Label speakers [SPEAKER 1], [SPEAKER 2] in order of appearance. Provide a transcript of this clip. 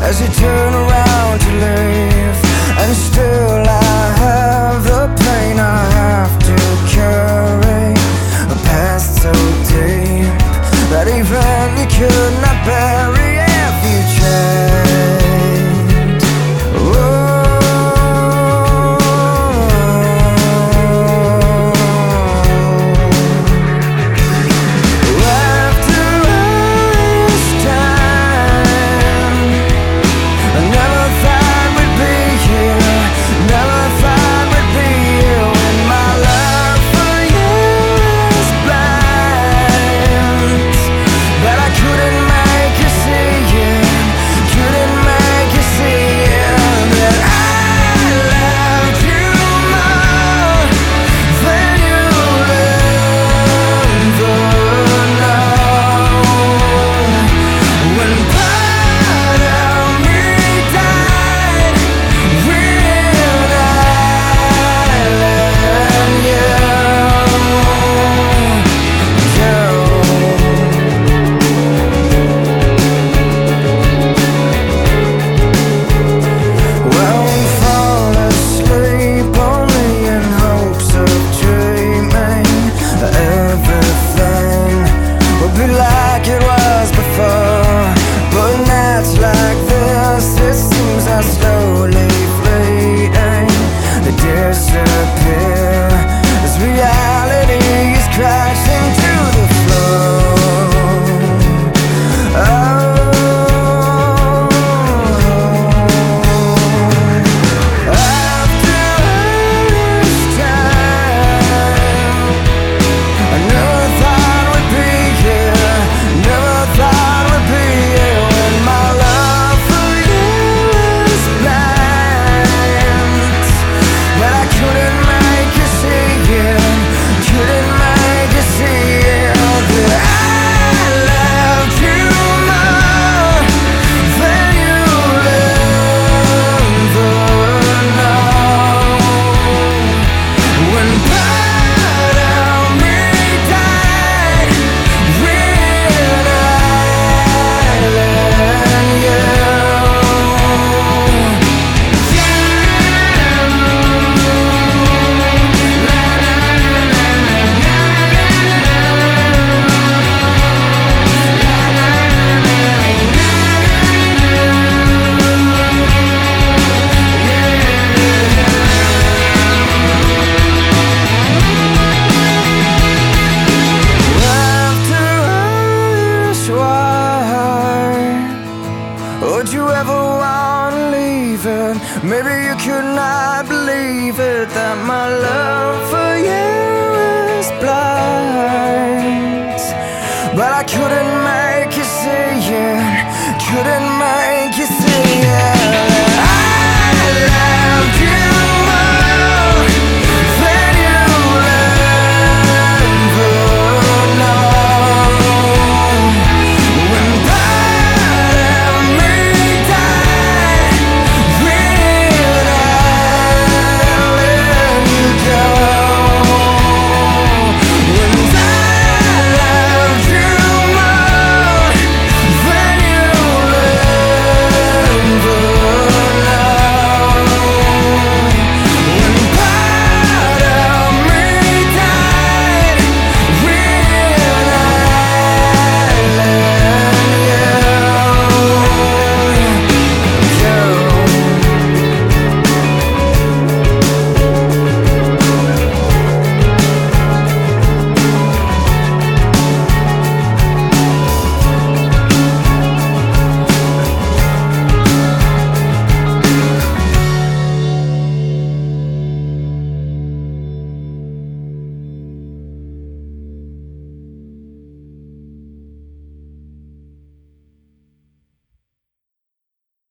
[SPEAKER 1] as you turn around to leave. And still I have the pain I have to carry, a past so deep that even you could not bury if you tried. After all this time, I never thought we'd be here, never thought we'd be here when my love for you is blind. But I couldn't make you see it, couldn't make you see it, that I loved you more than you'll ever know. When part of me died, when I let you go. Won't fall asleep only in hopes of dreaming that everything will be like it was before. But nights like this, it seems are slowly fleeting. They disappear as reality is crashing to the floor. After all this time, I never thought we'd be here, never thought we'd be here when my love for you is blind. But I couldn't make you see it, couldn't make you see it, that I loved you more than you'll ever know. When part of me died, when I let you after all this while, would you ever wanna leave it? Maybe you could not believe it, that my love for you is blind. But I couldn't make you see it, couldn't make